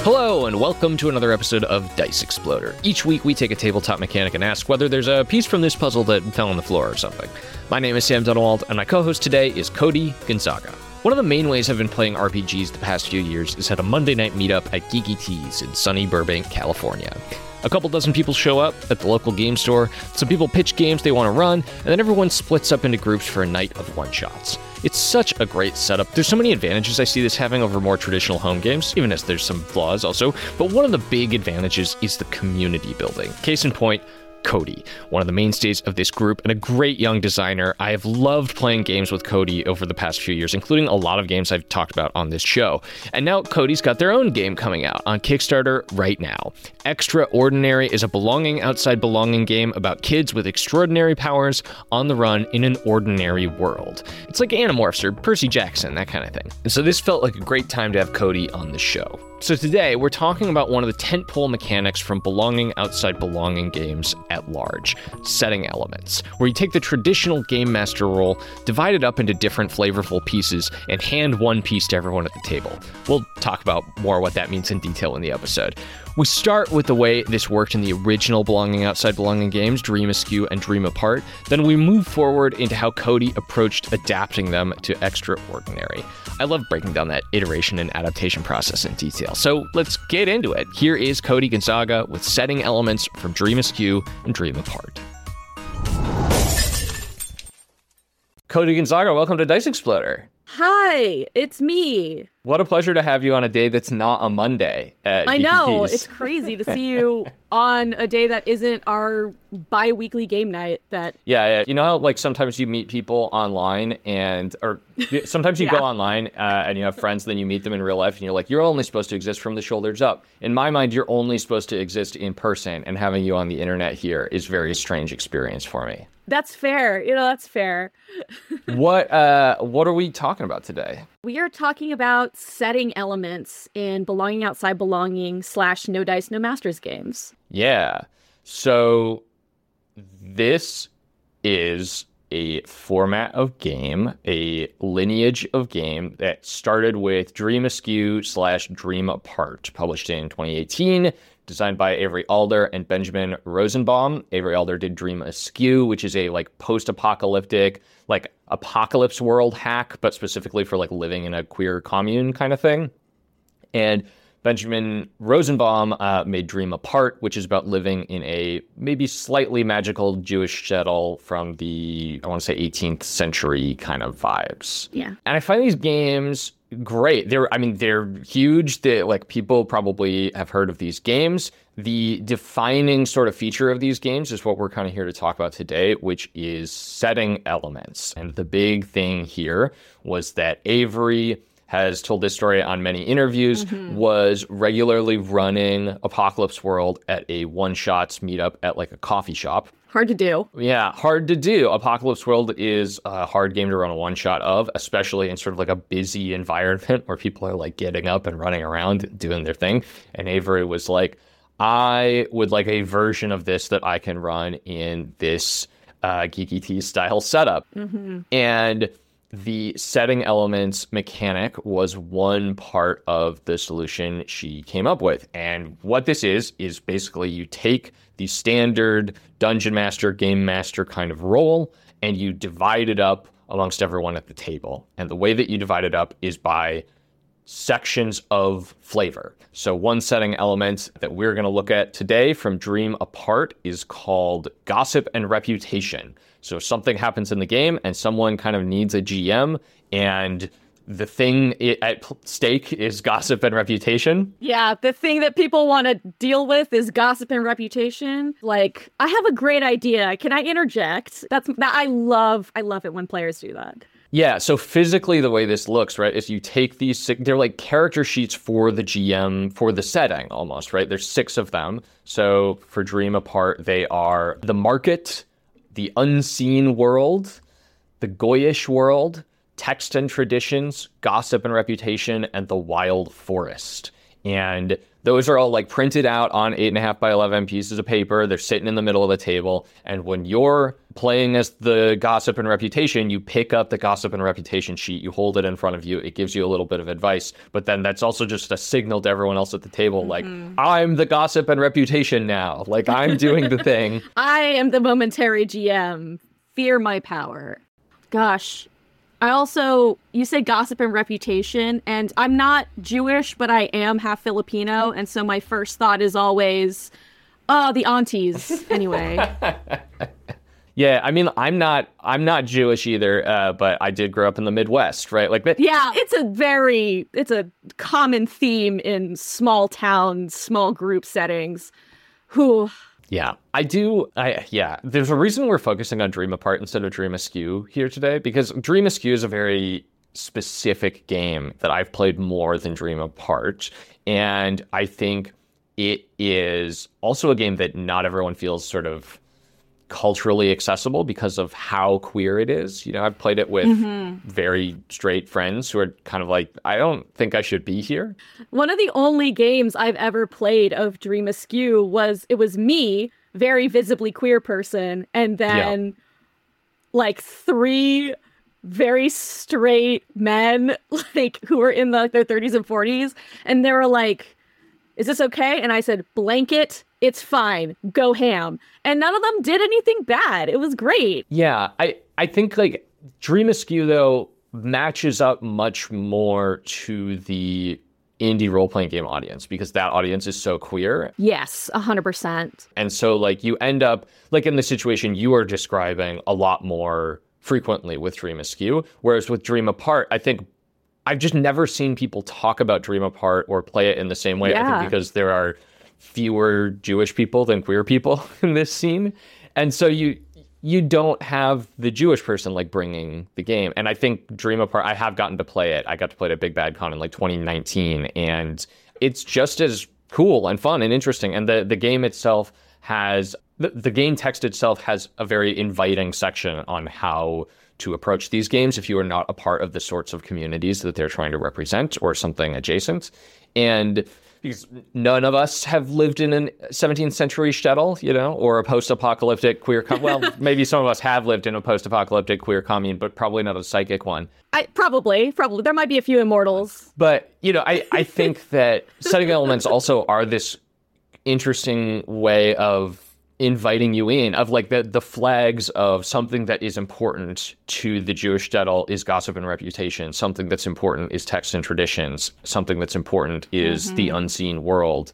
Hello, and welcome to another episode of Dice Exploder. Each week, we take a tabletop mechanic and ask whether there's a piece from this puzzle that fell on the floor or something. My name is Sam Dunwald, and my co-host today is Cody Gonzaga. One of the main ways I've been playing RPGs the past few years is at a Monday night meetup at Geeky Teas in sunny Burbank, California. A couple dozen people show up at the local game store, some people pitch games they want to run, and then everyone splits up into groups for a night of one-shots. It's such a great setup. There's so many advantages I see this having over more traditional home games, even as there's some flaws also, but one of the big advantages is the community building. Case in point, Cody, one of the mainstays of this group and a great young designer. I have loved playing games with Cody over the past few years, including a lot of games I've talked about on this show. And now Cody's got their own game coming out on Kickstarter right now. Extraordinary is a belonging outside belonging game about kids with extraordinary powers on the run in an ordinary world. It's like Animorphs or Percy Jackson, that kind of thing. And so this felt like a great time to have Cody on the show. So today, we're talking about one of the tentpole mechanics from belonging outside belonging games at large, setting elements, where you take the traditional game master role, divide it up into different flavorful pieces, and hand one piece to everyone at the table. We'll talk about more what that means in detail in the episode. We start with the way this worked in the original Belonging Outside Belonging games, Dream Askew and Dream Apart. Then we move forward into how Cody approached adapting them to Extraordinary. I love breaking down that iteration and adaptation process in detail. So let's get into it. Here is Cody Gonzaga with setting elements from Dream Askew and Dream Apart. Cody Gonzaga, welcome to Dice Exploder. Hi, it's me. What a pleasure to have you on a day that's not a Monday at I know, GPPs. It's crazy to see you on a day that isn't our bi-weekly game night. Yeah. You know how like sometimes you meet people online or sometimes you go online and you have friends, then you meet them in real life and you're like, you're only supposed to exist from the shoulders up. In my mind, you're only supposed to exist in person, and having you on the internet here is a very strange experience for me. That's fair. That's fair. What are we talking about today? We are talking about setting elements in Belonging Outside Belonging / No Dice, No Masters games. Yeah. So this is a format of game, a lineage of game that started with Dream Askew / Dream Apart, published in 2018. Designed by Avery Alder and Benjamin Rosenbaum. Avery Alder did Dream Askew, which is a like post-apocalyptic, like apocalypse world hack, but specifically for like living in a queer commune kind of thing. And Benjamin Rosenbaum made Dream Apart, which is about living in a maybe slightly magical Jewish shtetl from the, I want to say 18th century kind of vibes. Yeah. And I find these games great. They're huge. Like people probably have heard of these games. The defining sort of feature of these games is what we're kind of here to talk about today, which is setting elements. And the big thing here was that Avery has told this story on many interviews, was regularly running Apocalypse World at a one-shots meetup at like a coffee shop. Hard to do. Yeah, hard to do. Apocalypse World is a hard game to run a one-shot of, especially in sort of like a busy environment where people are like getting up and running around doing their thing. And Avery was like, I would like a version of this that I can run in this Geeky Teas style setup. And the setting elements mechanic was one part of the solution she came up with. And what this is basically you take the standard dungeon master, game master kind of role, and you divide it up amongst everyone at the table. And the way that you divide it up is by sections of flavor. So one setting element that we're going to look at today from Dream Apart is called Gossip and Reputation. So something happens in the game and someone kind of needs a GM, and the thing at stake is gossip and reputation. Yeah, the thing that people want to deal with is gossip and reputation. Like, I have a great idea. Can I interject? I love it when players do that. Yeah, so physically the way this looks, right, is you take these, they're like character sheets for the GM, for the setting almost, right? There's 6 of them. So for Dream Apart, they are the market, the unseen world, the Goyish world, text and traditions, gossip and reputation, and the wild forest. And Those are all like printed out on 8.5 by 11 pieces of paper. They're sitting in the middle of the table. And when you're playing as the Gossip and Reputation, you pick up the Gossip and Reputation sheet, you hold it in front of you. It gives you a little bit of advice. But then that's also just a signal to everyone else at the table, like, I'm the Gossip and Reputation now. Like, I'm doing the thing. I am the momentary GM. Fear my power. Gosh. You said Gossip and Reputation, and I'm not Jewish, but I am half Filipino, and so my first thought is always, oh, the aunties. Anyway. Yeah, I mean, I'm not Jewish either, but I did grow up in the Midwest, right? Like, yeah, it's a common theme in small towns, small group settings. Whew. Yeah, there's a reason we're focusing on Dream Apart instead of Dream Askew here today, because Dream Askew is a very specific game that I've played more than Dream Apart. And I think it is also a game that not everyone feels sort of culturally accessible because of how queer it is. You know, I've played it with very straight friends who are kind of like, I don't think I should be here. One of the only games I've ever played of Dream Askew was me, very visibly queer person, and then like 3 very straight men, like, who were in their 30s and 40s, and they were like, is this okay? And I said, blanket, it's fine, go ham. And none of them did anything bad. It was great. Yeah, I think like Dream Askew, though, matches up much more to the indie role-playing game audience because that audience is so queer. Yes, 100%. And so like you end up like in the situation you are describing a lot more frequently with Dream Askew, whereas with Dream Apart, I think I've just never seen people talk about Dream Apart or play it in the same way. Yeah. I think because there are fewer Jewish people than queer people in this scene. And so you don't have the Jewish person like bringing the game. And I think Dream Apart, I have gotten to play it. I got to play it at Big Bad Con in like 2019. And it's just as cool and fun and interesting. And the game itself has, the game text itself has a very inviting section on how to approach these games if you are not a part of the sorts of communities that they're trying to represent or something adjacent. And because none of us have lived in a 17th century shtetl, you know, or a post-apocalyptic queer well, maybe some of us have lived in a post-apocalyptic queer commune, but probably not a psychic one. Probably. There might be a few immortals. But, you know, I think that setting elements also are this interesting way of inviting you in, of like the flags of something that is important to the Jewish shtetl is Gossip and Reputation. Something that's important is Text and Traditions. Something that's important is the unseen world.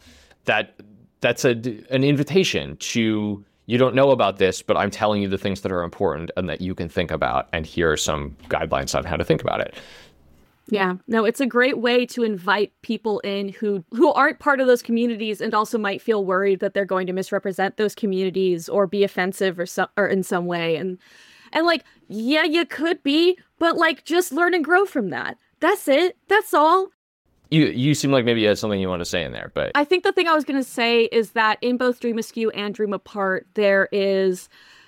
That's an invitation to, you don't know about this, but I'm telling you the things that are important and that you can think about, and here are some guidelines on how to think about it. Yeah, no, it's a great way to invite people in who aren't part of those communities and also might feel worried that they're going to misrepresent those communities or be offensive or in some way. And like, yeah, you could be, but like, just learn and grow from that. That's it. That's all. You seem like maybe you had something you want to say in there, but I think the thing I was going to say is that in both Dream Askew and Dream Apart, there is,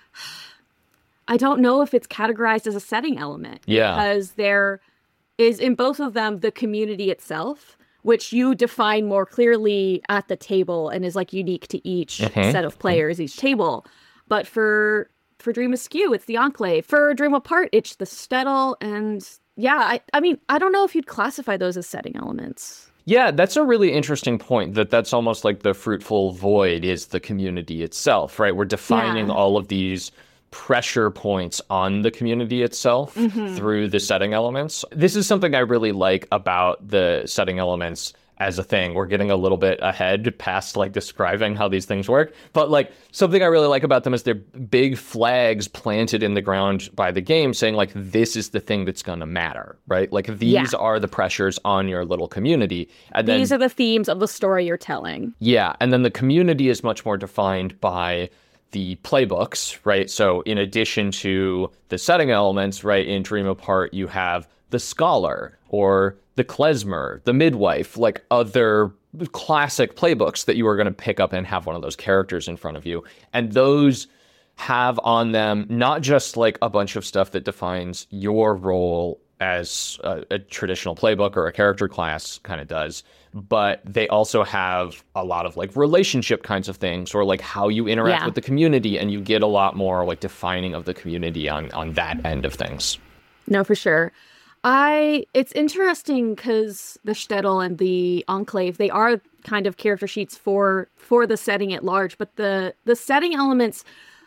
I don't know if it's categorized as a setting element. Yeah. Because there is in both of them the community itself, which you define more clearly at the table and is like unique to each set of players, each table. But for Dream Askew, it's the Enclave. For Dream Apart, it's the shtetl. And yeah, I mean, I don't know if you'd classify those as setting elements. Yeah, that's a really interesting point, that's almost like the fruitful void is the community itself, right? We're defining all of these pressure points on the community itself through the setting elements. This is something I really like about the setting elements as a thing. We're getting a little bit ahead past like describing how these things work. But like something I really like about them is they're big flags planted in the ground by the game saying like, this is the thing that's going to matter, right? Like these are the pressures on your little community. And these are the themes of the story you're telling. Yeah. And then the community is much more defined by the playbooks, right? So in addition to the setting elements, right, in Dream Apart, you have the scholar or the klezmer, the midwife, like other classic playbooks that you are going to pick up and have one of those characters in front of you. And those have on them not just like a bunch of stuff that defines your role as a traditional playbook or a character class kind of does, but they also have a lot of like relationship kinds of things, or like how you interact with the community, and you get a lot more like defining of the community on that end of things. No, for sure. It's interesting because the Shtetl and the Enclave, they are kind of character sheets for the setting at large, but the setting elements,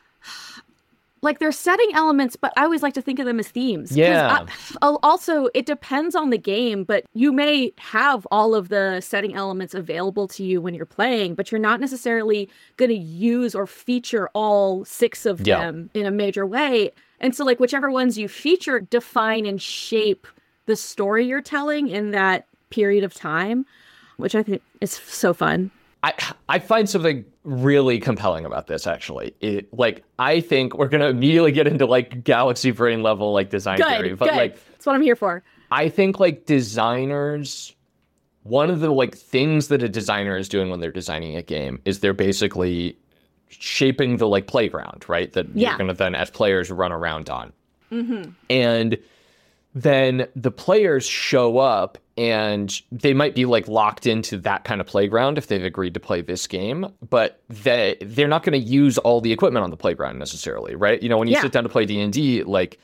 like they're setting elements, but I always like to think of them as themes. Yeah. Also, it depends on the game, but you may have all of the setting elements available to you when you're playing, but you're not necessarily going to use or feature all 6 of them in a major way. And so like whichever ones you feature define and shape the story you're telling in that period of time, which I think is so fun. I find something really compelling about this, actually. I think we're going to immediately get into like galaxy brain level like design theory. But like that's what I'm here for. I think like designers, one of the like things that a designer is doing when they're designing a game is they're basically shaping the like playground, right? That you're going to then as players run around on. Mm-hmm. And then the players show up and they might be like locked into that kind of playground if they've agreed to play this game, but they're not going to use all the equipment on the playground necessarily, right? You know, when you sit down to play D&D, like,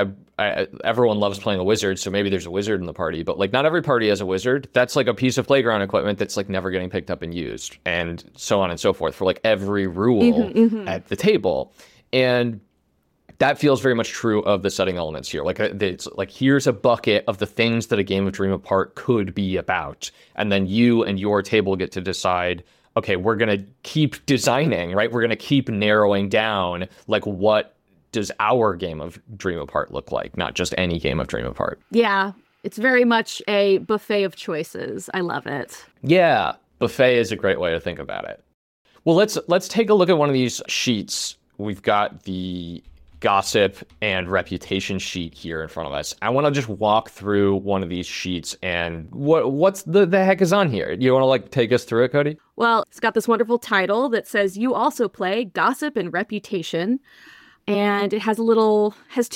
everyone loves playing a wizard, so maybe there's a wizard in the party, but like not every party has a wizard. That's like a piece of playground equipment that's like never getting picked up and used, and so on and so forth for like every rule at the table. And that feels very much true of the setting elements here. Like it's like, here's a bucket of the things that a game of Dream Apart could be about. And then you and your table get to decide, okay, we're going to keep designing, right? We're going to keep narrowing down, like, what does our game of Dream Apart look like? Not just any game of Dream Apart. Yeah, it's very much a buffet of choices. I love it. Yeah, buffet is a great way to think about it. Well, let's take a look at one of these sheets. We've got the gossip and reputation sheet here in front of us. I want to just walk through one of these sheets and what's the heck is on here? You want to like take us through it, Cody? Well, it's got this wonderful title that says you also play gossip and reputation. And it has 2 little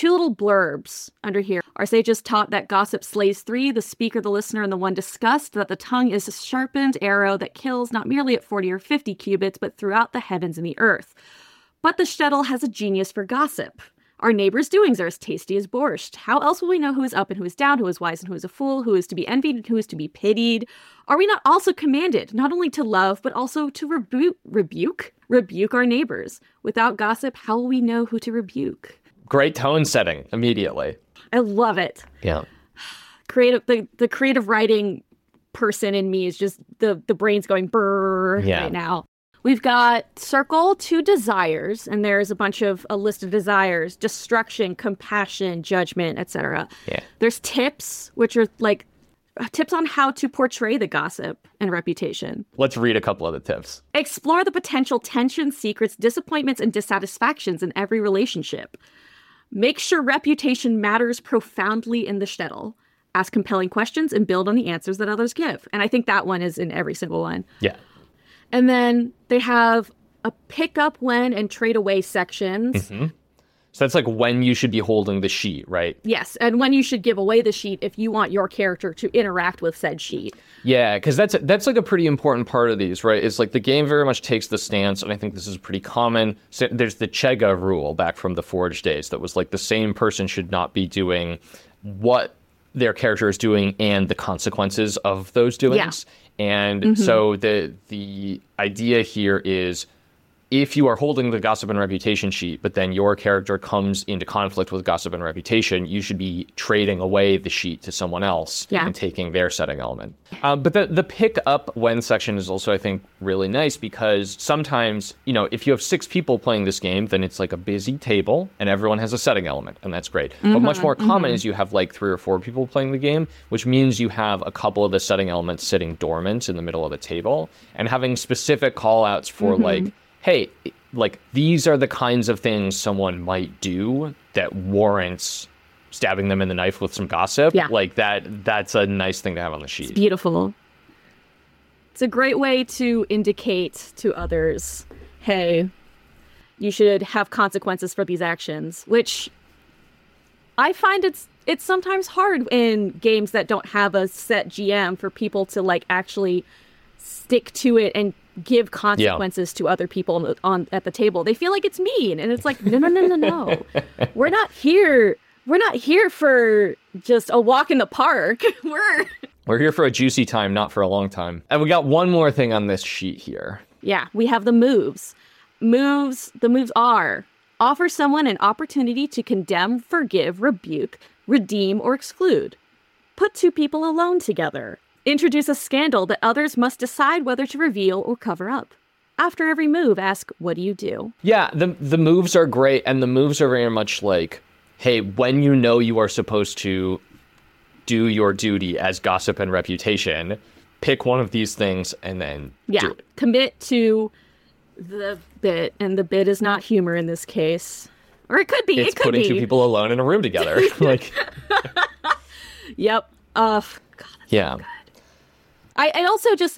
blurbs under here. Our sages taught that gossip slays 3, the speaker, the listener, and the one discussed, that the tongue is a sharpened arrow that kills not merely at 40 or 50 cubits, but throughout the heavens and the earth. But the Shtetl has a genius for gossip. Our neighbors' doings are as tasty as borscht. How else will we know who is up and who is down, who is wise and who is a fool, who is to be envied and who is to be pitied? Are we not also commanded not only to love, but also to rebuke our neighbors? Without gossip, how will we know who to rebuke? Great tone setting immediately. I love it. Yeah. The creative writing person in me is just the brain's going brrr right now. We've got circle 2 desires, and there's a list of desires: destruction, compassion, judgment, etc. Yeah. There's tips, which are like tips on how to portray the gossip and reputation. Let's read a couple of the tips. Explore the potential tensions, secrets, disappointments, and dissatisfactions in every relationship. Make sure reputation matters profoundly in the Shtetl. Ask compelling questions and build on the answers that others give. And I think that one is in every single one. Yeah. And then they have a pick up when and trade away sections. Mm-hmm. So that's like when you should be holding the sheet, right? Yes, and when you should give away the sheet if you want your character to interact with said sheet. Yeah, because that's like a pretty important part of these, right? It's like the game very much takes the stance, and I think this is pretty common. So there's the Chega rule back from the Forge days that was like the same person should not be doing what their character is doing and the consequences of those doings. Yeah. And so the idea here is, if you are holding the gossip and reputation sheet, but then your character comes into conflict with gossip and reputation, you should be trading away the sheet to someone else and taking their setting element. But the pick up when section is also, I think, really nice, because sometimes, if you have 6 people playing this game, then it's like a busy table and everyone has a setting element, and that's great. But much more common is you have like 3 or 4 people playing the game, which means you have a couple of the setting elements sitting dormant in the middle of the table, and having specific call outs for like, hey, like, these are the kinds of things someone might do that warrants stabbing them in the knife with some gossip. Yeah. Like, that's a nice thing to have on the sheet. It's beautiful. It's a great way to indicate to others, hey, you should have consequences for these actions, which I find it's sometimes hard in games that don't have a set GM for people to like actually stick to it and give consequences to other people at the table. They feel like it's mean, and it's like, no. We're not here for just a walk in the park. We're here for a juicy time, not for a long time. And we got one more thing on this sheet here. Yeah, we have the moves. The moves are: offer someone an opportunity to condemn, forgive, rebuke, redeem, or exclude. Put two people alone together. Introduce a scandal that others must decide whether to reveal or cover up. After every move, ask, what do you do? Yeah, the moves are great, and the moves are very much like, hey, when you know you are supposed to do your duty as gossip and reputation, pick one of these things and then do it. Commit to the bit, and the bit is not humor in this case. Or it could be. It's putting two people alone in a room together. Like, yep. God, yeah. So good. I also just,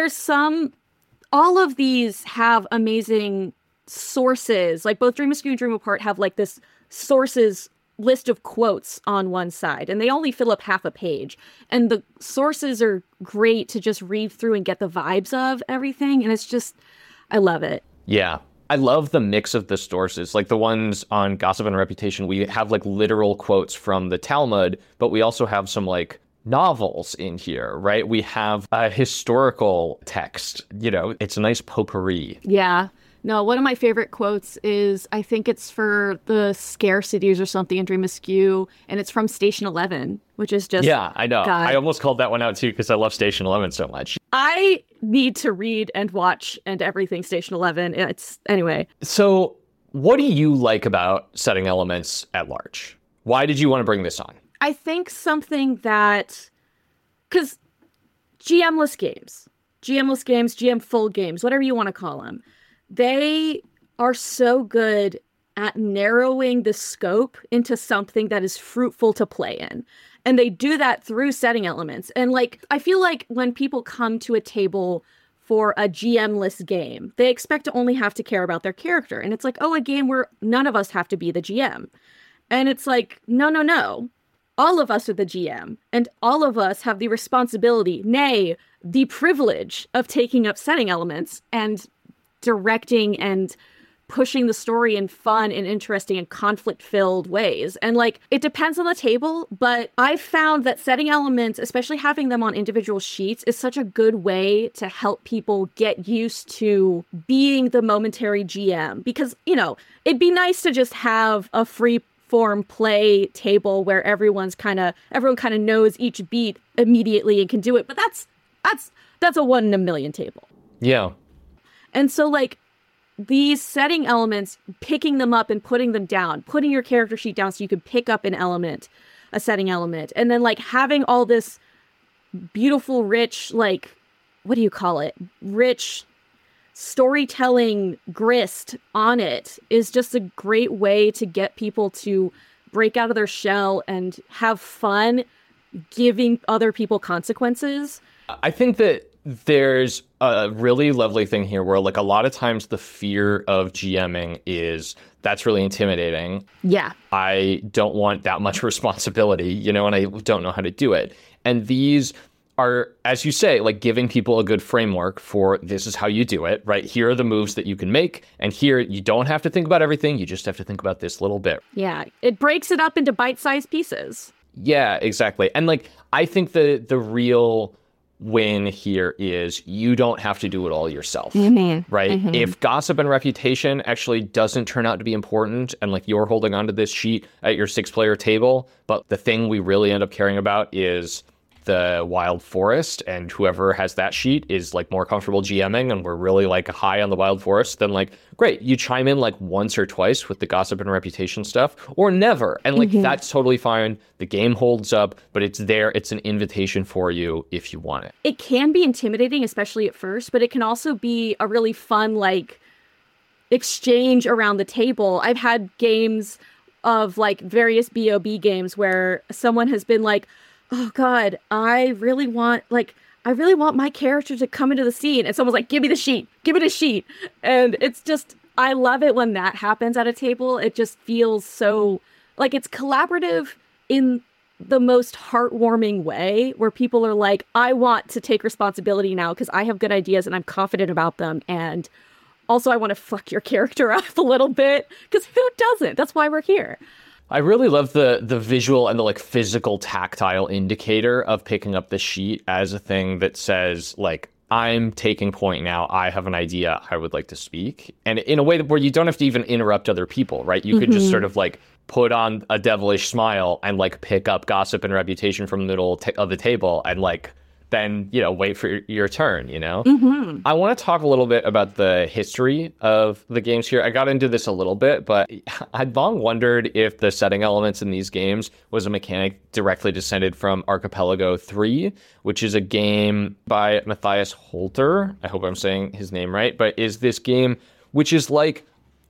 all of these have amazing sources. Like both Dream Askew and Dream Apart have like this sources list of quotes on one side, and they only fill up half a page. And the sources are great to just read through and get the vibes of everything. And it's just, I love it. Yeah. I love the mix of the sources. Like the ones on Gossip and Reputation, we have like literal quotes from the Talmud, but we also have some like novels in here, right? We have a historical text, it's a nice potpourri. Yeah. No, one of my favorite quotes is, I think it's for the Scarcities or something in Dream Askew, and it's from Station 11, which is just... Yeah, I know. God. I almost called that one out too because I love Station 11 so much. I need to read and watch and everything Station 11. Anyway. So what do you like about setting elements at large? Why did you want to bring this on? I think something that... Because GM-less games, GM full games, whatever you want to call them, they are so good at narrowing the scope into something that is fruitful to play in. And they do that through setting elements. And like, I feel like when people come to a table for a GM-less game, they expect to only have to care about their character. And it's like, oh, a game where none of us have to be the GM. And it's like, no. All of us are the GM, and all of us have the responsibility, nay, the privilege of taking up setting elements and directing and pushing the story in fun and interesting and conflict-filled ways. And like, it depends on the table, but I've found that setting elements, especially having them on individual sheets, is such a good way to help people get used to being the momentary GM. Because, it'd be nice to just have a free form play table where everyone kind of knows each beat immediately and can do it. But that's a 1 in a million table. Yeah. And so like these setting elements, picking them up and putting them down, putting your character sheet down so you can pick up a setting element, and then like having all this beautiful, rich, like, what do you call it? Rich storytelling grist on it is just a great way to get people to break out of their shell and have fun giving other people consequences. I think that there's a really lovely thing here where like a lot of times the fear of GMing is that's really intimidating. Yeah. I don't want that much responsibility, and I don't know how to do it. And these are, as you say, like giving people a good framework for this is how you do it, right? Here are the moves that you can make. And here you don't have to think about everything. You just have to think about this little bit. Yeah. It breaks it up into bite-sized pieces. Yeah, exactly. And like, I think the real win here is you don't have to do it all yourself, right? Mm-hmm. If Gossip and Reputation actually doesn't turn out to be important and like you're holding onto this sheet at your 6-player table, but the thing we really end up caring about is the Wild Forest, and whoever has that sheet is like more comfortable GMing and we're really like high on the Wild Forest, then like, great, you chime in like once or twice with the Gossip and Reputation stuff, or never. And like, that's totally fine. The game holds up, but it's there. It's an invitation for you if you want it. It can be intimidating, especially at first, but it can also be a really fun, like, exchange around the table. I've had games of like various BOB games where someone has been like, oh God, I really want my character to come into the scene. And someone's like, give me the sheet. And it's just, I love it when that happens at a table. It just feels so like it's collaborative in the most heartwarming way, where people are like, I want to take responsibility now because I have good ideas and I'm confident about them. And also I want to fuck your character up a little bit, because who doesn't? That's why we're here. I really love the visual and the like physical tactile indicator of picking up the sheet as a thing that says like, I'm taking point now. I have an idea. I would like to speak. And in a way where you don't have to even interrupt other people, right? You could just sort of like put on a devilish smile and like pick up gossip and reputation from the middle of the table and like then, you know, wait for your turn, you know? I want to talk a little bit about the history of the games here. I got into this a little bit, but I'd long wondered if the setting elements in these games was a mechanic directly descended from Archipelago 3, which is a game by Matthias Holter. I hope I'm saying his name right, but is this game which is like,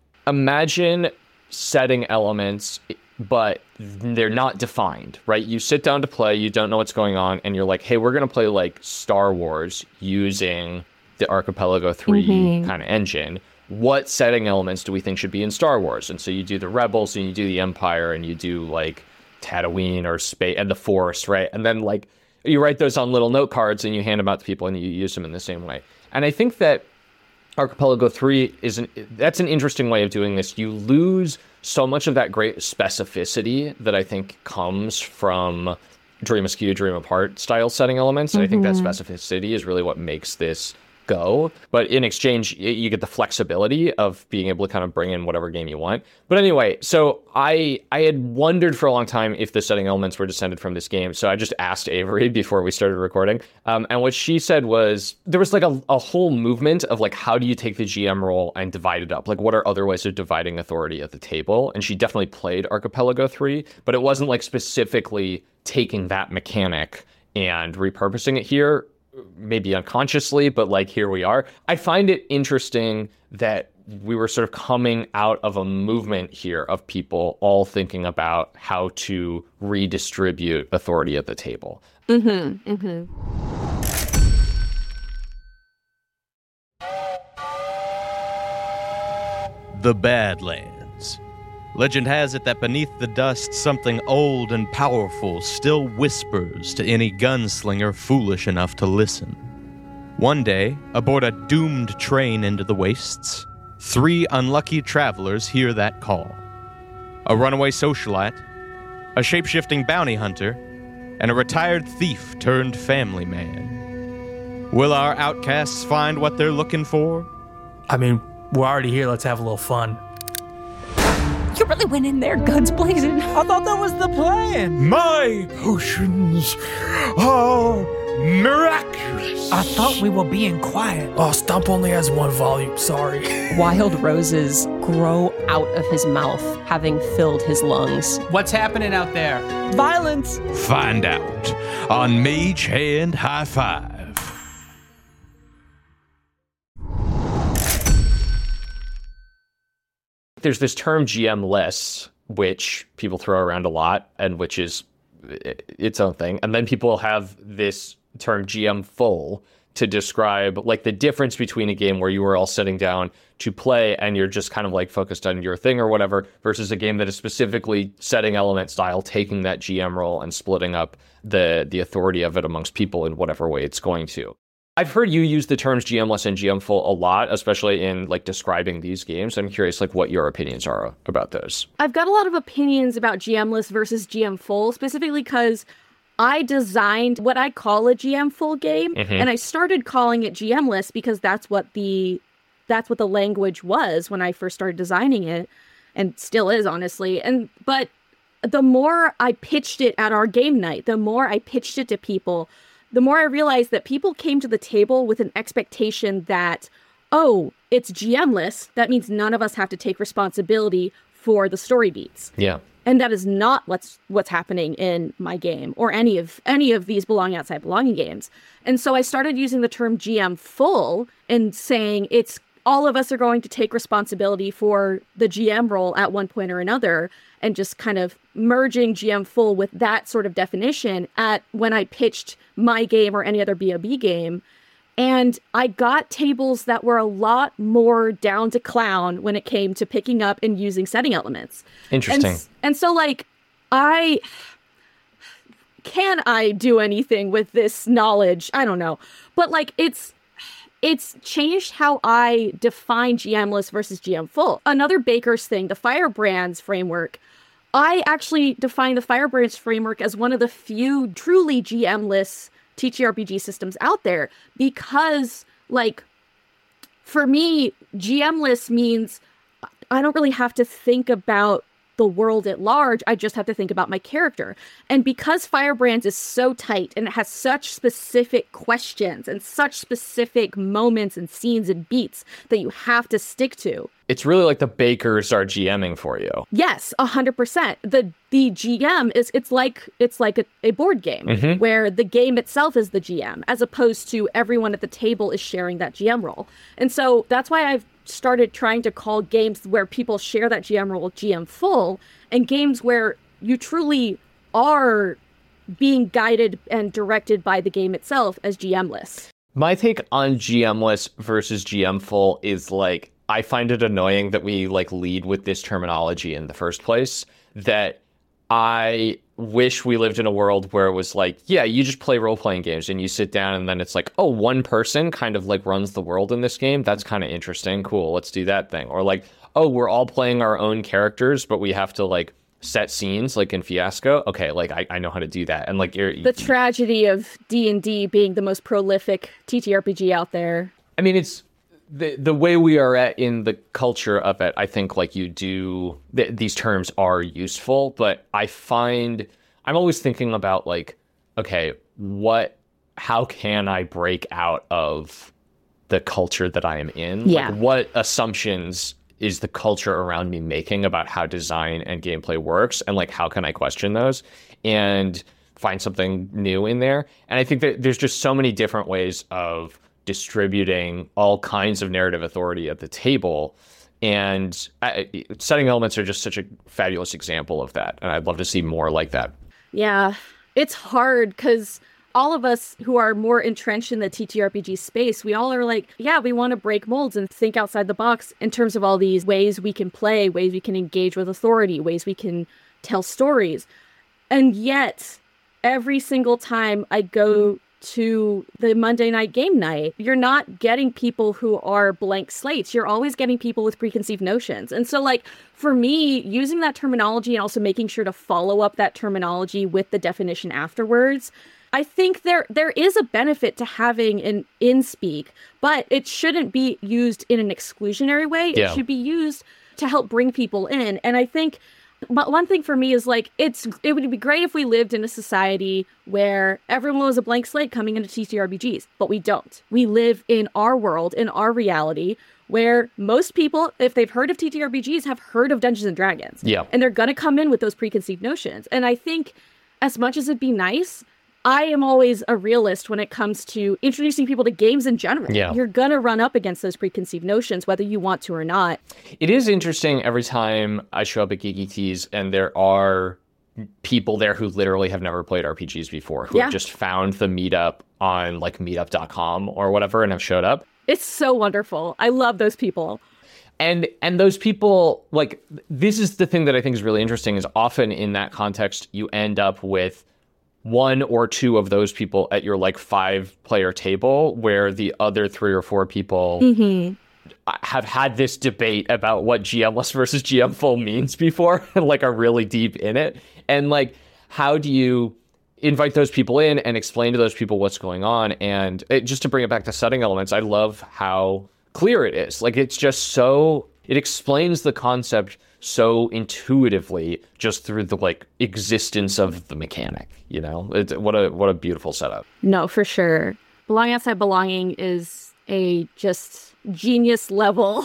imagine setting elements, but they're not defined, right? You sit down to play, you don't know what's going on, and you're like, hey, we're going to play like Star Wars using the Archipelago 3 kind of engine. What setting elements do we think should be in Star Wars? And so you do the Rebels, and you do the Empire, and you do like Tatooine or space and the Force, right? And then like you write those on little note cards and you hand them out to people and you use them in the same way. And I think that Archipelago 3 that's an interesting way of doing this. You lose so much of that great specificity that I think comes from Dream Askew, Dream Apart style setting elements. And I think that specificity is really what makes this go. But in exchange, you get the flexibility of being able to kind of bring in whatever game you want. But anyway, so I had wondered for a long time if the setting elements were descended from this game. So I just asked Avery before we started recording. And what she said was there was like a whole movement of like, how do you take the GM role and divide it up? Like, what are other ways of dividing authority at the table? And she definitely played Archipelago 3, but it wasn't like specifically taking that mechanic and repurposing it here, maybe unconsciously, but like here we are. I find it interesting that we were sort of coming out of a movement here of people all thinking about how to redistribute authority at the table. The Badlands. Legend has it that beneath the dust, something old and powerful still whispers to any gunslinger foolish enough to listen. One day, aboard a doomed train into the wastes, 3 unlucky travelers hear that call. A runaway socialite, a shape-shifting bounty hunter, and a retired thief turned family man. Will our outcasts find what they're looking for? I mean, we're already here. Let's have a little fun. You really went in there, guns blazing. I thought that was the plan. My potions are miraculous. I thought we were being quiet. Oh, Stump only has 1 volume. Sorry. Wild roses grow out of his mouth, having filled his lungs. What's happening out there? Violence. Find out on Mage Hand High Five. There's this term GM-less, which people throw around a lot, and which is its own thing. And then people have this term GM-full to describe like the difference between a game where you were all sitting down to play and you're just kind of like focused on your thing or whatever, versus a game that is specifically setting element style, taking that GM role and splitting up the authority of it amongst people in whatever way it's going to. I've heard you use the terms GM-less and GM-full a lot, especially in like describing these games. I'm curious like what your opinions are about those. I've got a lot of opinions about GM-less versus GM-full, specifically because I designed what I call a GM-full game, and I started calling it GM-less because that's what the language was when I first started designing it, and still is, honestly. But the more I pitched it at our game night, the more I pitched it to people, the more I realized that people came to the table with an expectation that, oh, it's GM-less. That means none of us have to take responsibility for the story beats. Yeah. And that is not what's happening in my game or any of these Belonging Outside Belonging games. And so I started using the term GM-full and saying it's all of us are going to take responsibility for the GM role at one point or another, and just kind of merging GM-full with that sort of definition at when I pitched my game or any other BOB game. And I got tables that were a lot more down to clown when it came to picking up and using setting elements. Interesting. And so like can I do anything with this knowledge? I don't know. But like it's changed how I define GM-less versus GM full. Another Baker's thing, the Firebrands framework. I actually define the Firebrands framework as one of the few truly GM-less TTRPG systems out there because, like, for me, GM-less means I don't really have to think about the world at large. I just have to think about my character. And because Firebrands is so tight and it has such specific questions and such specific moments and scenes and beats that you have to stick to. It's really like the bakers are GMing for you. Yes, 100%. The GM is it's like a board game where the game itself is the GM as opposed to everyone at the table is sharing that GM role. And so that's why I've started trying to call games where people share that GM role GM full, and games where you truly are being guided and directed by the game itself as GM-less. My take on GM-less versus GM full is like, I find it annoying that we like lead with this terminology in the first place, that I wish we lived in a world where it was like, yeah, you just play role-playing games and you sit down and then it's like, oh, one person kind of like runs the world in this game. That's kind of interesting. Cool. Let's do that thing. Or like, oh, we're all playing our own characters, but we have to like set scenes like in Fiasco. Okay, like I know how to do that. And like the tragedy of D&D being the most prolific TTRPG out there. I mean, it's the way we are at in the culture of it. I think like you do these terms are useful, but I find I'm always thinking about like, okay, how can I break out of the culture that I am in? Yeah. Like, what assumptions is the culture around me making about how design and gameplay works, and like how can I question those and find something new in there? And I think that there's just so many different ways of distributing all kinds of narrative authority at the table, and setting elements are just such a fabulous example of that, and I'd love to see more like that. Yeah, it's hard because all of us who are more entrenched in the TTRPG space, we all are like, yeah, we want to break molds and think outside the box in terms of all these ways we can play, ways we can engage with authority, ways we can tell stories. And yet, every single time I go to the Monday night game night, you're not getting people who are blank slates. You're always getting people with preconceived notions. And so like for me, using that terminology and also making sure to follow up that terminology with the definition afterwards, I think there is a benefit to having an in-speak, but it shouldn't be used in an exclusionary way. Yeah. It should be used to help bring people in. And I think one thing for me is like, it would be great if we lived in a society where everyone was a blank slate coming into TTRPGs, but we don't. We live in our world, in our reality, where most people, if they've heard of TTRPGs, have heard of Dungeons and Dragons. Yeah. And they're going to come in with those preconceived notions. And I think as much as it'd be nice, I am always a realist when it comes to introducing people to games in general. Yeah. You're going to run up against those preconceived notions, whether you want to or not. It is interesting every time I show up at Geeky Teas and there are people there who literally have never played RPGs before, who have just found the meetup on like meetup.com or whatever and have showed up. It's so wonderful. I love those people. And those people, like, this is the thing that I think is really interesting, is often in that context, you end up with one or two of those people at your like 5-player table, where the other 3 or 4 people have had this debate about what GM-less versus GM full means before, and like are really deep in it. And like, how do you invite those people in and explain to those people what's going on? And just to bring it back to setting elements, I love how clear it is. Like, it's just so, it explains the concept so intuitively just through the like existence of the mechanic, you know? What a beautiful setup. No, for sure. Belonging Outside Belonging is a just genius level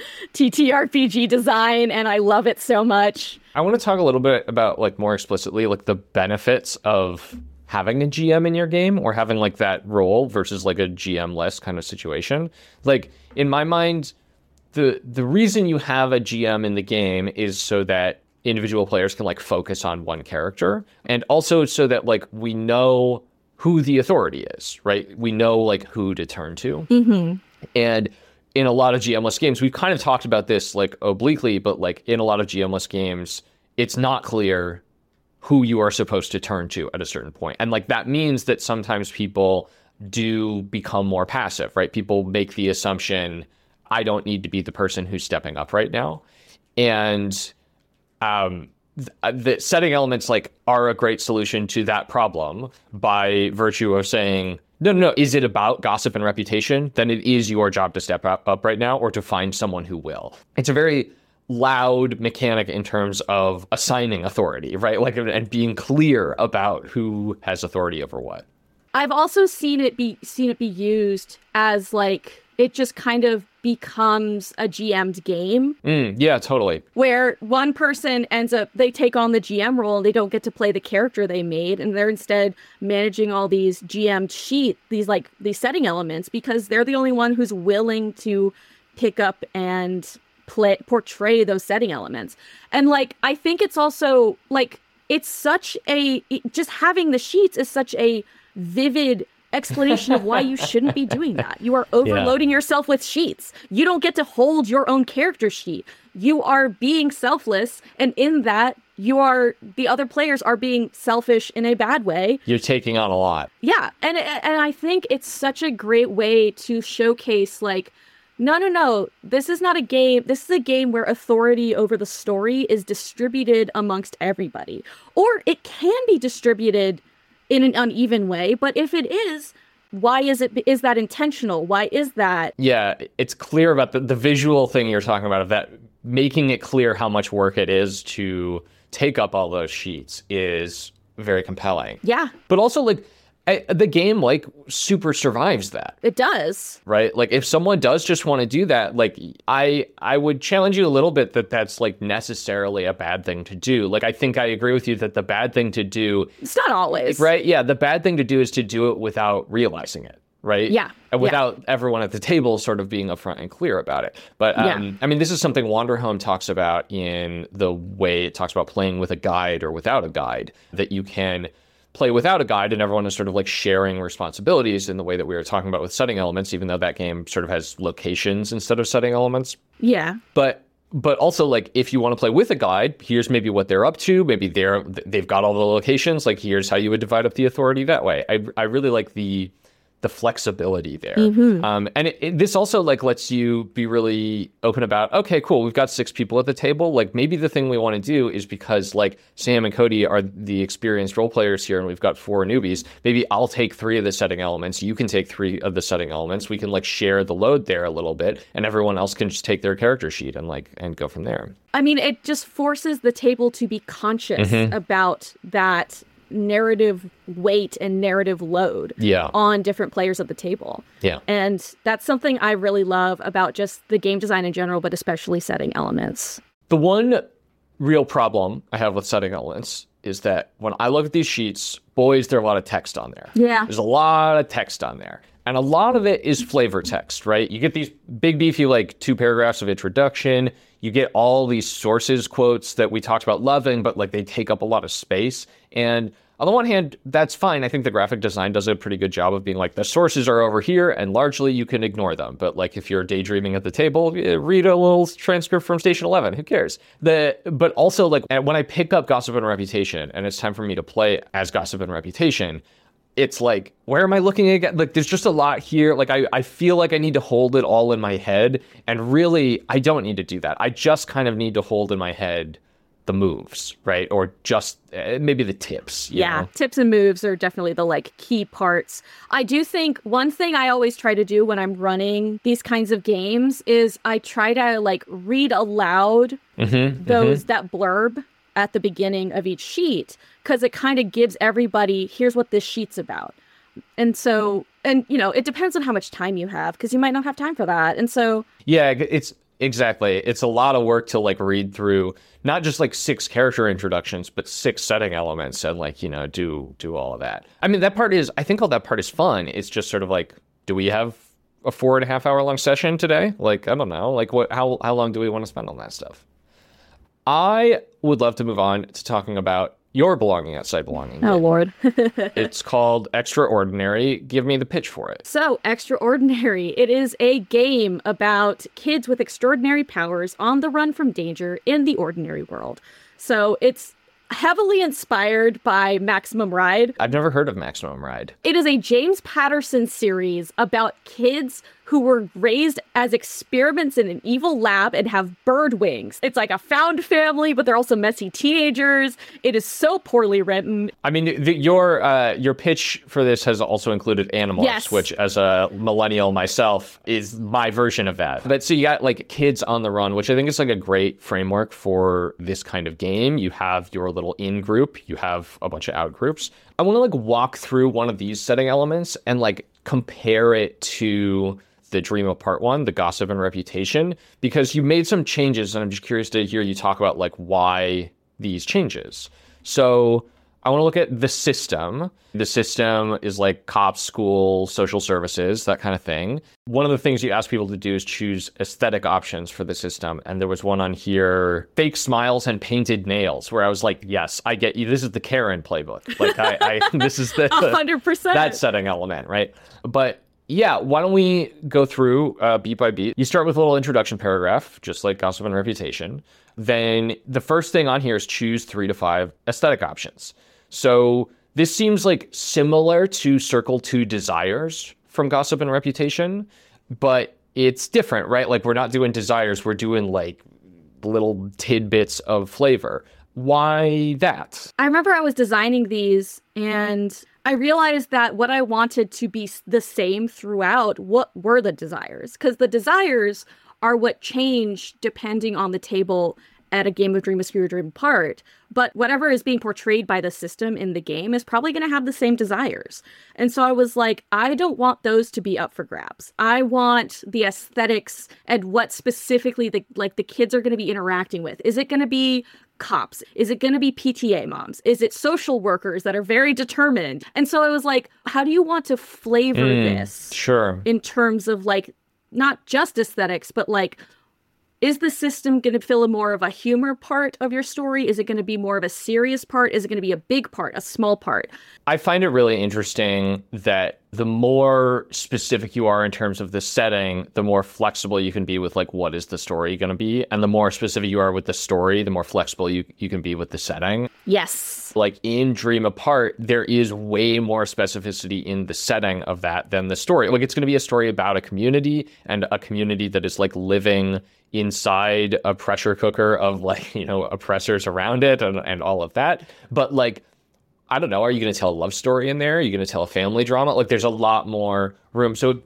TTRPG design, and I love it so much. I want to talk a little bit about like more explicitly like the benefits of having a GM in your game, or having like that role versus like a GM-less kind of situation. Like, in my mind, the reason you have a GM in the game is so that individual players can like focus on one character, and also so that like we know who the authority is, right? We know like who to turn to. And in a lot of GM-less games, we've kind of talked about this like obliquely, but like in a lot of GM-less games, it's not clear who you are supposed to turn to at a certain point. And like that means that sometimes people do become more passive, right? People make the assumption, I don't need to be the person who's stepping up right now. And the setting elements like are a great solution to that problem by virtue of saying, no, is it about gossip and reputation? Then it is your job to step up right now or to find someone who will. It's a very loud mechanic in terms of assigning authority, right? Like, and being clear about who has authority over what. I've also seen it be used as like, it just kind of becomes a GM'd game. Yeah, totally. Where one person they take on the GM role and they don't get to play the character they made. And they're instead managing all these GM'd these setting elements because they're the only one who's willing to pick up and portray those setting elements. And like, I think it's also like, just having the sheets is such a vivid explanation of why you shouldn't be doing that. You are overloading yourself with sheets. You don't get to hold your own character sheet. You are being selfless, and in that, the other players are being selfish in a bad way. You're taking on a lot. Yeah, and I think it's such a great way to showcase like, no, this is not a game. This is a game where authority over the story is distributed amongst everybody. Or it can be distributed in an uneven way, but if it is, why is that intentional? Why is that? Yeah, it's clear about the visual thing you're talking about, of that making it clear how much work it is to take up all those sheets is very compelling. Yeah. But also like the game like super survives that. It does. Right? Like if someone does just want to do that, like I would challenge you a little bit that that's like necessarily a bad thing to do. Like I think I agree with you that the bad thing to do, it's not always. Right? Yeah, the bad thing to do is to do it without realizing it. Right? Yeah. And without everyone at the table sort of being upfront and clear about it. But I mean, this is something Wanderhome talks about in the way it talks about playing with a guide or without a guide, that you can play without a guide and everyone is sort of like sharing responsibilities in the way that we were talking about with setting elements, even though that game sort of has locations instead of setting elements. Yeah. But also like if you want to play with a guide, here's maybe what they're up to. Maybe they've got all the locations. Like here's how you would divide up the authority that way. I really like the flexibility there. Mm-hmm. And this also like lets you be really open about, okay, cool, we've got 6 people at the table. Like maybe the thing we want to do is because like Sam and Cody are the experienced role players here and we've got 4 newbies, maybe I'll take 3 of the setting elements. You can take 3 of the setting elements. We can like share the load there a little bit and everyone else can just take their character sheet and go from there. I mean, it just forces the table to be conscious about that narrative weight and narrative load on different players at the table. Yeah. And that's something I really love about just the game design in general, but especially setting elements. The one real problem I have with setting elements is that when I look at these sheets, boys, there's a lot of text on there. Yeah. There's a lot of text on there. And a lot of it is flavor text, right? You get these big, beefy, like 2 paragraphs of introduction. You get all these sources quotes that we talked about loving, but like they take up a lot of space. And on the one hand, that's fine. I think the graphic design does a pretty good job of being like, the sources are over here, and largely you can ignore them. But like if you're daydreaming at the table, read a little transcript from Station 11. Who cares? But also like when I pick up Gossip and Reputation, and it's time for me to play as Gossip and Reputation, it's like, where am I looking again? Like, there's just a lot here. Like, I feel like I need to hold it all in my head. And really, I don't need to do that. I just kind of need to hold in my head the moves, right? Or just maybe the tips. You know? Tips and moves are definitely the like key parts. I do think one thing I always try to do when I'm running these kinds of games is I try to like read aloud that blurb at the beginning of each sheet, because it kind of gives everybody, here's what this sheet's about. And so, and you know, it depends on how much time you have, because you might not have time for that. And so, yeah, it's a lot of work to like read through, not just like 6 character introductions, but 6 setting elements and like, you know, do all of that. I mean, I think all that part is fun. It's just sort of like, do we have a 4.5 hour long session today? Like, I don't know, like how long do we want to spend on that stuff? I would love to move on to talking about your Belonging Outside Belonging game. Oh, Lord. It's called Extraordinary. Give me the pitch for it. So, Extraordinary. It is a game about kids with extraordinary powers on the run from danger in the ordinary world. So, it's heavily inspired by Maximum Ride. I've never heard of Maximum Ride. It is a James Patterson series about kids who were raised as experiments in an evil lab and have bird wings. It's like a found family, but they're also messy teenagers. It is so poorly written. I mean, your pitch for this has also included Animorphs, Yes. which, as a millennial myself, is my version of that. But so you got like Kids on the Run, which I think is like a great framework for this kind of game. You have your little in group, you have a bunch of out groups. I want to like walk through one of these setting elements and like compare it to the Dream Apart one, the Gossip and Reputation, because you made some changes, and I'm just curious to hear you talk about like why these changes. So I want to look at the system. The system is like cops, school, social services, that kind of thing. One of the things you ask people to do is choose aesthetic options for the system. And there was one on here, fake smiles and painted nails, where I was like, yes, I get you. This is the Karen playbook. Like this is the 100%. that setting element, right? But yeah, why don't we go through beat by beat? You start with a little introduction paragraph, just like Gossip and Reputation. Then the first thing on here is choose 3 to 5 aesthetic options. So this seems like similar to Circle 2 Desires from Gossip and Reputation, but it's different, right? Like we're not doing desires, we're doing like little tidbits of flavor. Why that? I remember I was designing these and I realized that what I wanted to be the same throughout, what were the desires? Because the desires are what change depending on the table at a game of Dream Askew or Dream Apart. But whatever is being portrayed by the system in the game is probably going to have the same desires. And so I was like, I don't want those to be up for grabs. I want the aesthetics and what specifically the kids are going to be interacting with. Is it going to be cops? Is it going to be PTA moms? Is it social workers that are very determined? And so I was like, how do you want to flavor this? Sure. In terms of like, not just aesthetics, but like, is the system going to fill a more of a humor part of your story? Is it going to be more of a serious part? Is it going to be a big part, a small part? I find it really interesting that the more specific you are in terms of the setting, the more flexible you can be with like, what is the story going to be? And the more specific you are with the story, the more flexible you can be with the setting. Yes. Like in Dream Apart, there is way more specificity in the setting of that than the story. Like it's going to be a story about a community, and a community that is like living inside a pressure cooker of like, oppressors around it and all of that. But like, I don't know, are you going to tell a love story in there? Are you going to tell a family drama? Like there's a lot more room. So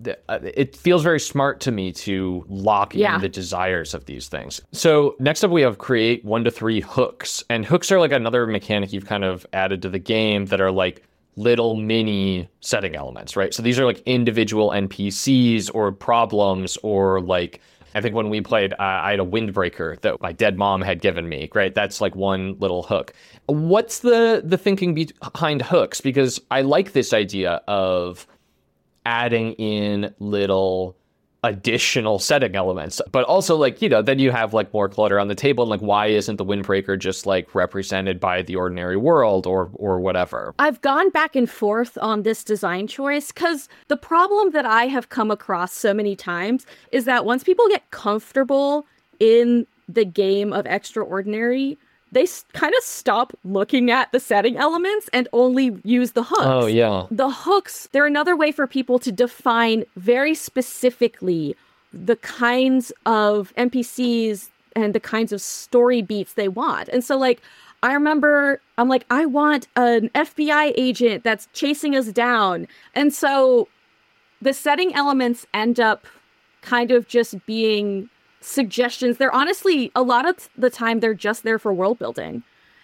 it feels very smart to me to lock in the desires of these things. So next up we have create 1 to 3 hooks. And hooks are like another mechanic you've kind of added to the game that are like little mini setting elements, right? So these are like individual NPCs or problems, or like, I think when we played, I had a windbreaker that my dead mom had given me, right? That's like one little hook. What's the thinking behind hooks? Because I like this idea of adding in little additional setting elements, but also like, then you have like more clutter on the table, and like, why isn't the windbreaker just like represented by the ordinary world or whatever? I've gone back and forth on this design choice because the problem that I have come across so many times is that once people get comfortable in the game of Extraordinary, they kind of stop looking at the setting elements and only use the hooks. Oh, yeah. The hooks, they're another way for people to define very specifically the kinds of NPCs and the kinds of story beats they want. And so, like, I remember I'm like, I want an FBI agent that's chasing us down. And so the setting elements end up kind of just being suggestions. They're honestly, a lot of the time, they're just there for world building.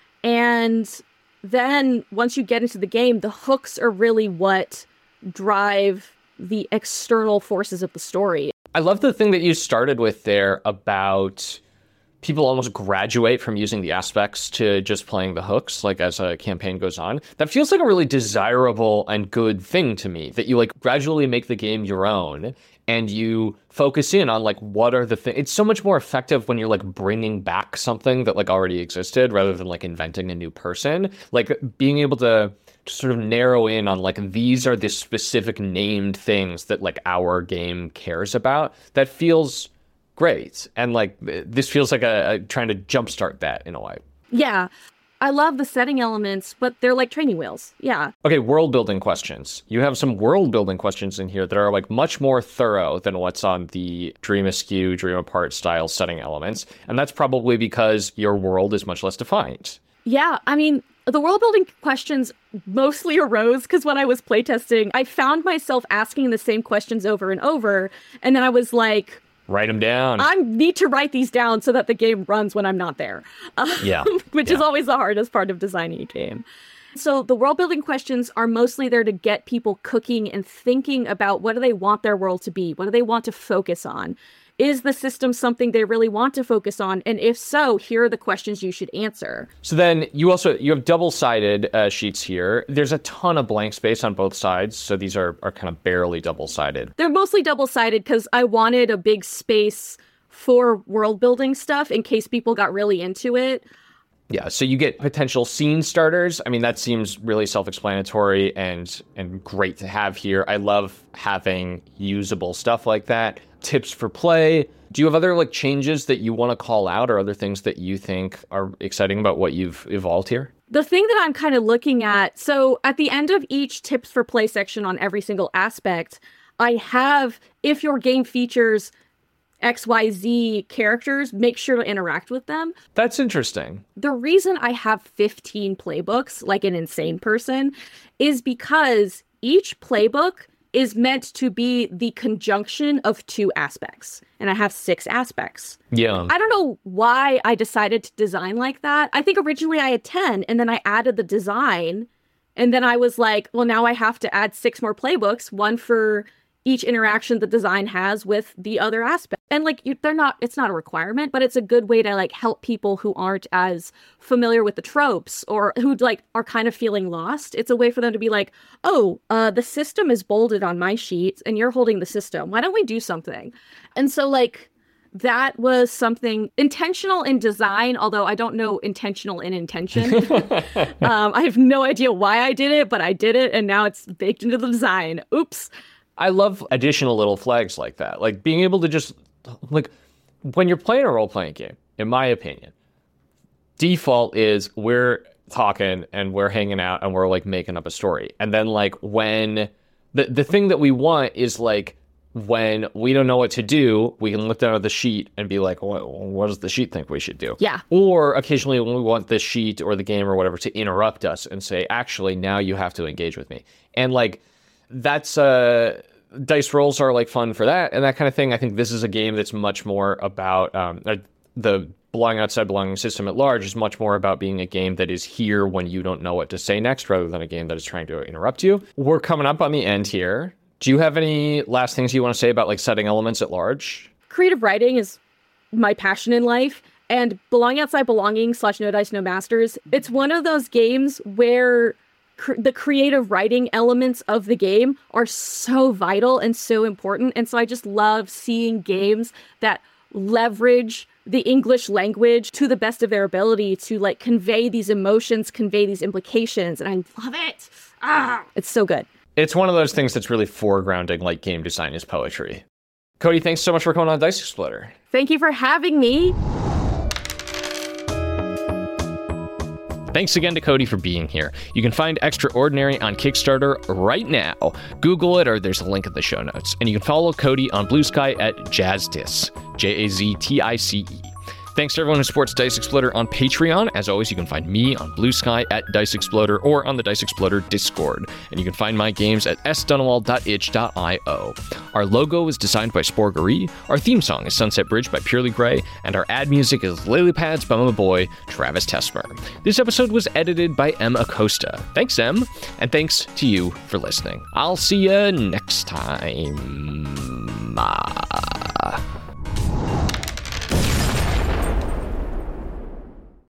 And then once you get into the game, the hooks are really what drive the external forces of the story. I love the thing that you started with there about people almost graduate from using the aspects to just playing the hooks, like as a campaign goes on. That feels like a really desirable and good thing to me, that you like gradually make the game your own and you focus in on like, what are the things. It's so much more effective when you're like bringing back something that like already existed rather than like inventing a new person. Like being able to sort of narrow in on like, these are the specific named things that like our game cares about. That feels great. And like, this feels like a trying to jumpstart that in a way. Yeah. I love the setting elements, but they're like training wheels. Yeah. Okay, world building questions. You have some world building questions in here that are like much more thorough than what's on the Dream Askew, Dream Apart style setting elements. And that's probably because your world is much less defined. Yeah, I mean, the world building questions mostly arose because when I was playtesting, I found myself asking the same questions over and over. And then I was like, write them down. I need to write these down so that the game runs when I'm not there. Which is always the hardest part of designing a game. So the world building questions are mostly there to get people cooking and thinking about what do they want their world to be? What do they want to focus on? Is the system something they really want to focus on? And if so, here are the questions you should answer. So then you have double-sided sheets here. There's a ton of blank space on both sides. So these are kind of barely double-sided. They're mostly double-sided because I wanted a big space for world building stuff in case people got really into it. Yeah, so you get potential scene starters. I mean, that seems really self-explanatory and great to have here. I love having usable stuff like that. Tips for play. Do you have other like changes that you want to call out or other things that you think are exciting about what you've evolved here? The thing that I'm kind of looking at, so at the end of each tips for play section on every single aspect, I have, if your game features XYZ characters, make sure to interact with them. That's interesting. The reason I have 15 playbooks, like an insane person, is because each playbook is meant to be the conjunction of 2 aspects. And I have 6 aspects. Yeah. I don't know why I decided to design like that. I think originally I had 10, and then I added the design. And then I was like, well, now I have to add 6 more playbooks, one for each interaction the design has with the other aspect. And like, it's not a requirement, but it's a good way to like help people who aren't as familiar with the tropes or who like are kind of feeling lost. It's a way for them to be like, oh, the system is bolded on my sheet and you're holding the system. Why don't we do something? And so like, that was something intentional in design, although I don't know intentional in intention. I have no idea why I did it, but I did it and now it's baked into the design. Oops. I love additional little flags like that. Like being able to just, like, when you're playing a role-playing game, in my opinion, default is we're talking and we're hanging out and we're, like, making up a story. And then, like, when the thing that we want is, like, when we don't know what to do, we can look down at the sheet and be like, what does the sheet think we should do? Yeah. Or occasionally when we want the sheet or the game or whatever to interrupt us and say, actually, now you have to engage with me. And, like, that's dice rolls are like fun for that and that kind of thing. I think this is a game that's much more about the belonging outside belonging system at large is much more about being a game that is here when you don't know what to say next rather than a game that is trying to interrupt you. We're coming up on the end here. Do you have any last things you want to say about like setting elements at large? Creative writing is my passion in life, and Belonging Outside Belonging / No Dice No Masters, it's one of those games where the creative writing elements of the game are so vital and so important. And so I just love seeing games that leverage the English language to the best of their ability to like convey these emotions, convey these implications. And I love it. It's so good. It's one of those things that's really foregrounding like game design is poetry. Cody, thanks so much for coming on Dice Exploder. Thank you for having me. Thanks again to Cody for being here. You can find Extraordinary on Kickstarter right now. Google it or there's a link in the show notes. And you can follow Cody on Blue Sky at Jaztice, Jaztice. Thanks to everyone who supports Dice Exploder on Patreon. As always, you can find me on Blue Sky at Dice Exploder or on the Dice Exploder Discord. And you can find my games at sdunwald.itch.io. Our logo is designed by Sporgery. Our theme song is Sunset Bridge by Purely Grey. And our ad music is Lily Pads by my boy, Travis Tesmer. This episode was edited by Em Acosta. Thanks, Em. And thanks to you for listening. I'll see you next time.